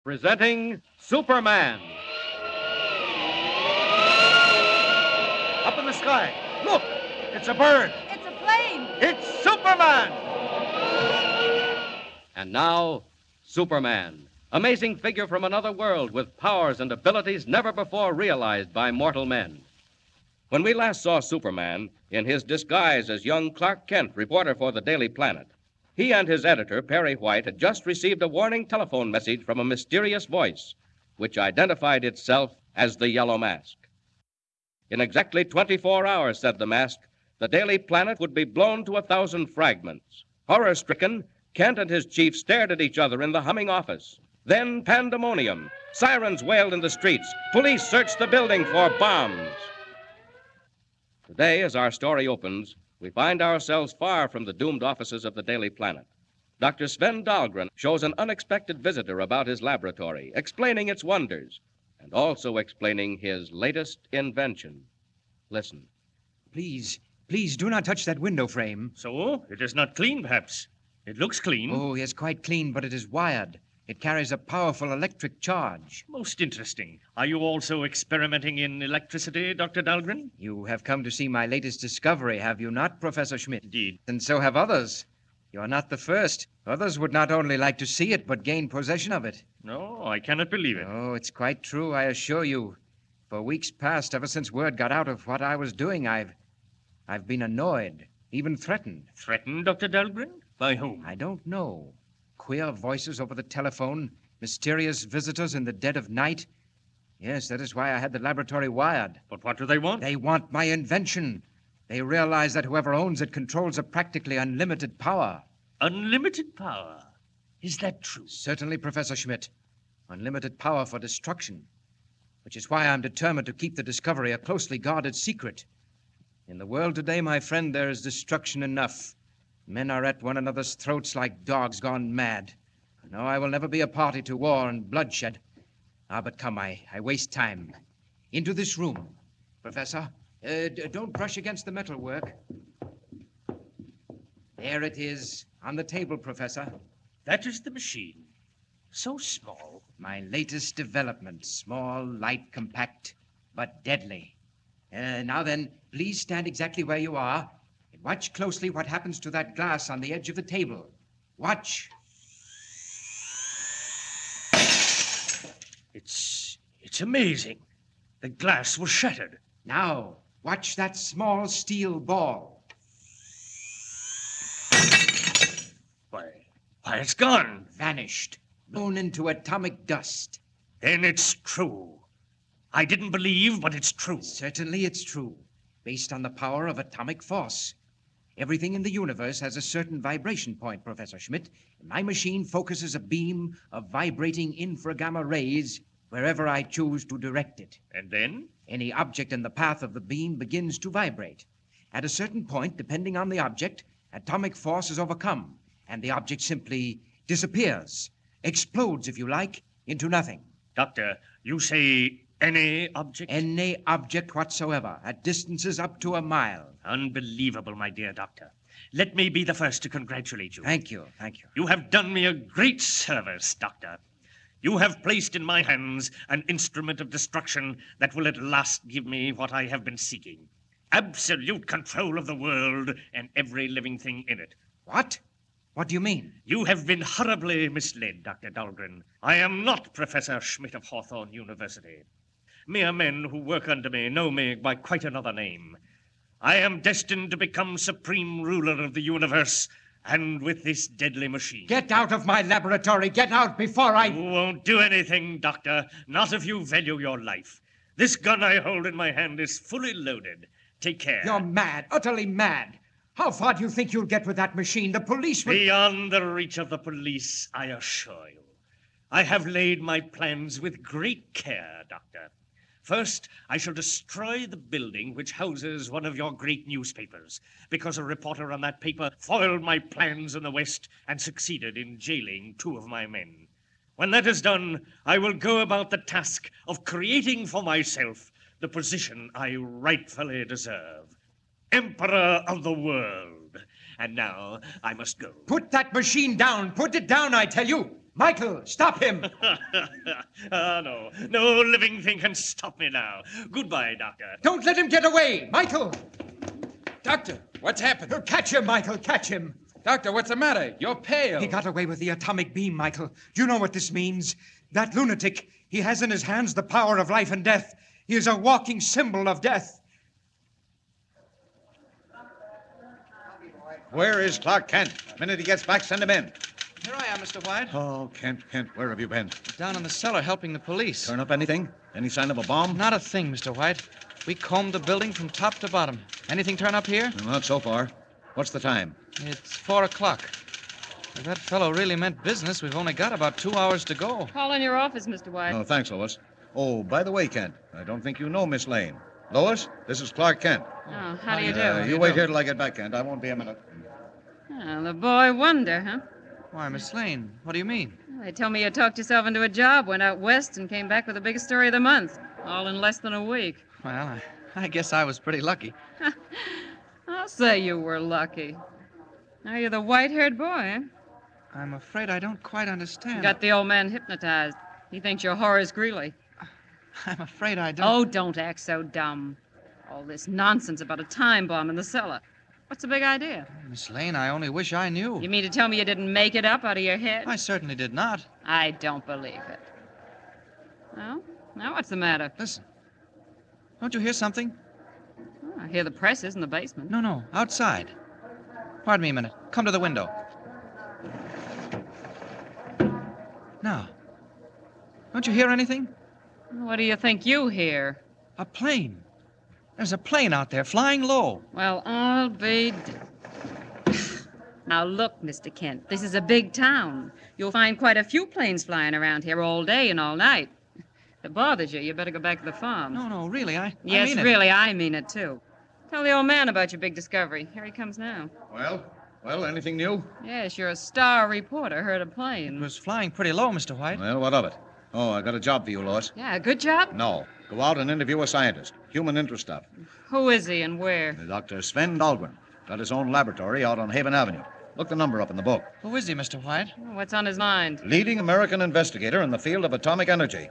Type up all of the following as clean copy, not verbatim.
Presenting Superman. Up in the sky. Look! It's a bird. It's a plane. It's Superman! And now, Superman. Amazing figure from another world with powers and abilities never before realized by mortal men. When we last saw Superman in his disguise as young Clark Kent, reporter for the Daily Planet, he and his editor, Perry White, had just received a warning telephone message from a mysterious voice, which identified itself as the Yellow Mask. In exactly 24 hours, said the mask, the Daily Planet would be blown to 1,000 fragments. Horror-stricken, Kent and his chief stared at each other in the humming office. Then pandemonium. Sirens wailed in the streets. Police searched the building for bombs. Today, as our story opens, we find ourselves far from the doomed offices of the Daily Planet. Dr. Sven Dahlgren shows an unexpected visitor about his laboratory, explaining its wonders, and also explaining his latest invention. Listen. Please do not touch that window frame. So? It is not clean, perhaps. It looks clean. Oh, yes, quite clean, but it is wired. It carries a powerful electric charge. Most interesting. Are you also experimenting in electricity, Dr. Dahlgren? You have come to see my latest discovery, have you not, Professor Schmidt? Indeed. And so have others. You are not the first. Others would not only like to see it, but gain possession of it. No, I cannot believe it. Oh, it's quite true, I assure you. For weeks past, ever since word got out of what I was doing, I've been annoyed, even threatened. Threatened, Dr. Dahlgren? By whom? I don't know. Queer voices over the telephone, mysterious visitors in the dead of night. Yes, that is why I had the laboratory wired. But what do they want? They want my invention. They realize that whoever owns it controls a practically unlimited power. Unlimited power? Is that true? Certainly, Professor Schmidt. Unlimited power for destruction. Which is why I'm determined to keep the discovery a closely guarded secret. In the world today, my friend, there is destruction enough. Men are at one another's throats like dogs gone mad. No, I will never be a party to war and bloodshed. But come, I waste time. Into this room. Professor, don't brush against the metalwork. There it is, on the table, Professor. That is the machine. So small. My latest development. Small, light, compact, but deadly. Now then, please stand exactly where you are. Watch closely what happens to that glass on the edge of the table. Watch. It's amazing. The glass was shattered. Now, watch that small steel ball. Why, it's gone. Vanished. Blown into atomic dust. Then it's true. I didn't believe, but it's true. Certainly it's true. Based on the power of atomic force. Everything in the universe has a certain vibration point, Professor Schmidt. My machine focuses a beam of vibrating infragamma rays wherever I choose to direct it. And then? Any object in the path of the beam begins to vibrate. At a certain point, depending on the object, atomic force is overcome, and the object simply disappears, explodes, if you like, into nothing. Doctor, you say any object? Any object whatsoever, at distances up to a mile. Unbelievable, my dear doctor. Let me be the first to congratulate you. Thank you. You have done me a great service, Doctor. You have placed in my hands an instrument of destruction that will at last give me what I have been seeking. Absolute control of the world and every living thing in it. What? What do you mean? You have been horribly misled, Dr. Dahlgren. I am not Professor Schmidt of Hawthorne University. Mere men who work under me know me by quite another name. I am destined to become supreme ruler of the universe, and with this deadly machine. Get out of my laboratory! Get out before I... You won't do anything, Doctor. Not if you value your life. This gun I hold in my hand is fully loaded. Take care. You're mad, utterly mad. How far do you think you'll get with that machine? The police will... Beyond the reach of the police, I assure you. I have laid my plans with great care, Doctor. First, I shall destroy the building which houses one of your great newspapers, because a reporter on that paper foiled my plans in the West and succeeded in jailing 2 of my men. When that is done, I will go about the task of creating for myself the position I rightfully deserve. Emperor of the world. And now I must go. Put that machine down. Put it down, I tell you. Michael, stop him! No. No living thing can stop me now. Goodbye, Doctor. Don't let him get away! Michael! Doctor, what's happened? Catch him, Michael, catch him! Doctor, what's the matter? You're pale. He got away with the atomic beam, Michael. Do you know what this means? That lunatic, he has in his hands the power of life and death. He is a walking symbol of death. Where is Clark Kent? The minute he gets back, send him in. Here I am, Mr. White. Oh, Kent, where have you been? Down in the cellar helping the police. Turn up anything? Any sign of a bomb? Not a thing, Mr. White. We combed the building from top to bottom. Anything turn up here? Not so far. What's the time? It's 4 o'clock. If that fellow really meant business, we've only got about 2 hours to go. Call in your office, Mr. White. Oh, thanks, Lois. Oh, by the way, Kent, I don't think you know Miss Lane. Lois, this is Clark Kent. Oh, how do you do? You wait here till I get back, Kent. I won't be a minute. Oh, the boy wonder, huh? Why, Miss Lane, what do you mean? They tell me you talked yourself into a job, went out west, and came back with the biggest story of the month, all in less than a week. Well, I guess I was pretty lucky. I'll say you were lucky. Now you're the white-haired boy, eh? I'm afraid I don't quite understand. Got the old man hypnotized. He thinks you're Horace Greeley. I'm afraid I don't. Oh, don't act so dumb. All this nonsense about a time bomb in the cellar. What's the big idea? Miss Lane, I only wish I knew. You mean to tell me you didn't make it up out of your head? I certainly did not. I don't believe it. Well, now what's the matter? Listen. Don't you hear something? Oh, I hear the presses in the basement. No, outside. Pardon me a minute. Come to the window. Now. Don't you hear anything? What do you think you hear? A plane. There's a plane out there flying low. Well, I'll be... Now, look, Mr. Kent, this is a big town. You'll find quite a few planes flying around here all day and all night. If it bothers you, you better go back to the farm. No, really, I Yes, mean it. really, I mean it, too. Tell the old man about your big discovery. Here he comes now. Well, anything new? Yes, you're a star reporter. Heard a It plane. was flying pretty low, Mr. White. Well, what of it? Oh, I got a job for you, Lois. Yeah, good job. No. Go out and interview a scientist. Human interest stuff. Who is he and where? Dr. Sven Dahlgren. Got his own laboratory out on Haven Avenue. Look the number up in the book. Who is he, Mr. White? What's on his mind? Leading American investigator in the field of atomic energy.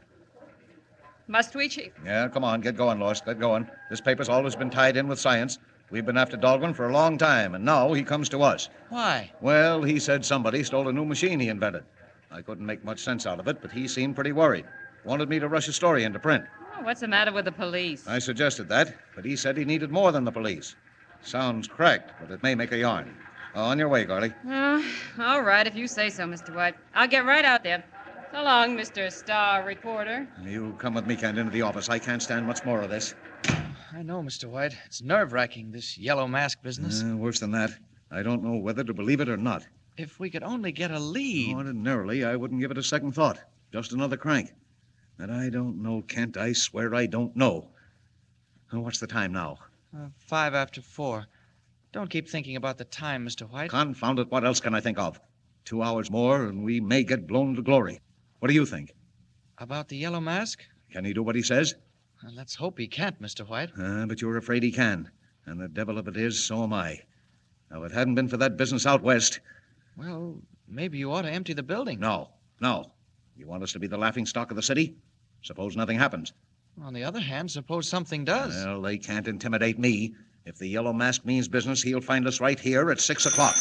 Must we, Chief? Yeah, come on, get going, Lois. Get going. This paper's always been tied in with science. We've been after Dahlgren for a long time, and now he comes to us. Why? Well, he said somebody stole a new machine he invented. I couldn't make much sense out of it, but he seemed pretty worried. Wanted me to rush a story into print. Oh, what's the matter with the police? I suggested that, but he said he needed more than the police. Sounds cracked, but it may make a yarn. On your way, Garley. All right, if you say so, Mr. White. I'll get right out there. So long, Mr. Star Reporter. You come with me, Kent, into the office. I can't stand much more of this. I know, Mr. White. It's nerve-wracking, this yellow mask business. Worse than that. I don't know whether to believe it or not. If we could only get a lead. Ordinarily, I wouldn't give it a second thought. Just another crank. But I don't know, Kent. I swear I don't know. What's the time now? 5 after 4. Don't keep thinking about the time, Mr. White. Confound it, what else can I think of? 2 hours more, and we may get blown to glory. What do you think? About the yellow mask? Can he do what he says? Well, let's hope he can't, Mr. White. But you're afraid he can. And the devil of it is, so am I. Now, if it hadn't been for that business out west... Well, maybe you ought to empty the building. No. You want us to be the laughingstock of the city? Suppose nothing happens. On the other hand, suppose something does. Well, they can't intimidate me. If the yellow mask means business, he'll find us right here at 6 o'clock.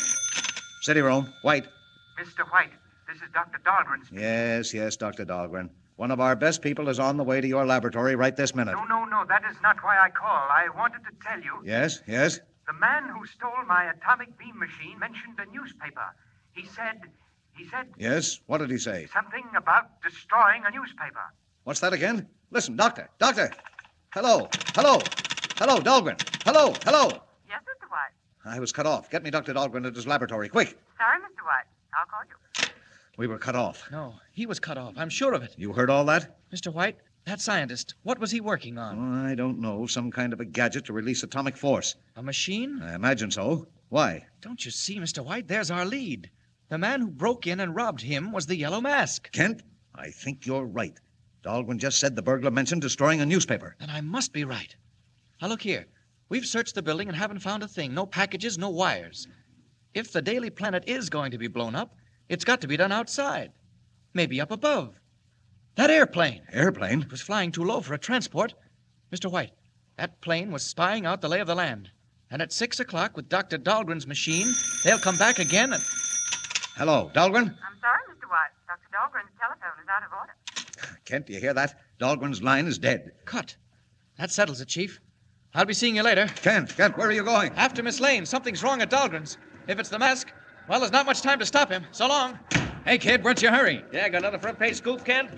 City room, White. Mr. White, this is Dr. Dahlgren speaking. Yes, Dr. Dahlgren. One of our best people is on the way to your laboratory right this minute. No, that is not why I call. I wanted to tell you. Yes? The man who stole my atomic beam machine mentioned a newspaper. He said... Yes? What did he say? Something about destroying a newspaper. What's that again? Listen, Doctor! Hello, Dahlgren! Hello! Yes, Mr. White. I was cut off. Get me Dr. Dahlgren at his laboratory, quick. Sorry, Mr. White. I'll call you. We were cut off. No, he was cut off. I'm sure of it. You heard all that? Mr. White, that scientist, what was he working on? Oh, I don't know. Some kind of a gadget to release atomic force. A machine? I imagine so. Why? Don't you see, Mr. White? There's our lead. The man who broke in and robbed him was the Yellow Mask. Kent, I think you're right. Dahlgren just said the burglar mentioned destroying a newspaper. Then I must be right. Now, look here. We've searched the building and haven't found a thing. No packages, no wires. If the Daily Planet is going to be blown up, It's got to be done outside. Maybe up above. That airplane. Airplane? It was flying too low for a transport. Mr. White, that plane was spying out the lay of the land. And at 6 o'clock with Dr. Dahlgren's machine, they'll come back again and... Hello, Dahlgren? I'm sorry, Mr. White. Dr. Dahlgren's telephone is out of order. Kent, do you hear that? Dahlgren's line is dead. Cut. That settles it, Chief. I'll be seeing you later. Kent, where are you going? After Miss Lane. Something's wrong at Dahlgren's. If it's the mask, well, there's not much time to stop him. So long. Hey, kid, where's your hurry? Yeah, got another front page scoop, Kent?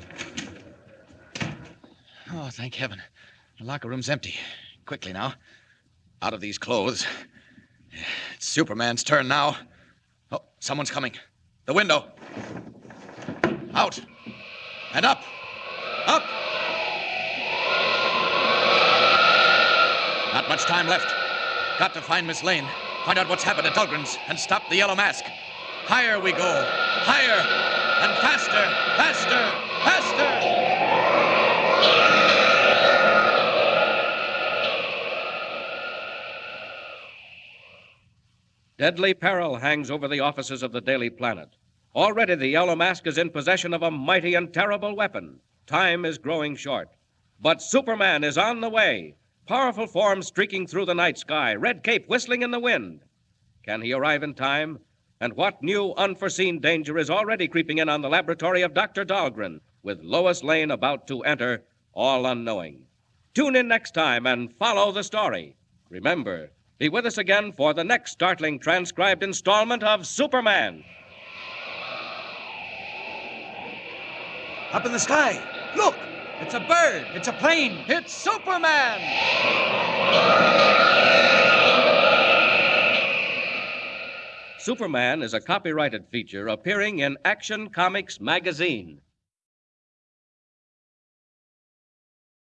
Oh, thank heaven. The locker room's empty. Quickly now. Out of these clothes. It's Superman's turn now. Oh, someone's coming. The window. Out. And up. Up. Not much time left. Got to find Miss Lane. Find out what's happened at Dahlgren's and stop the yellow mask. Higher we go. Higher. And faster. Faster. Faster. Deadly peril hangs over the offices of the Daily Planet. Already the Yellow Mask is in possession of a mighty and terrible weapon. Time is growing short. But Superman is on the way. Powerful form streaking through the night sky, red cape whistling in the wind. Can he arrive in time? And what new unforeseen danger is already creeping in on the laboratory of Dr. Dahlgren, with Lois Lane about to enter, all unknowing? Tune in next time and follow the story. Remember, be with us again for the next startling transcribed installment of Superman. Up in the sky. Look! It's a bird. It's a plane. It's Superman! Superman is a copyrighted feature appearing in Action Comics magazine.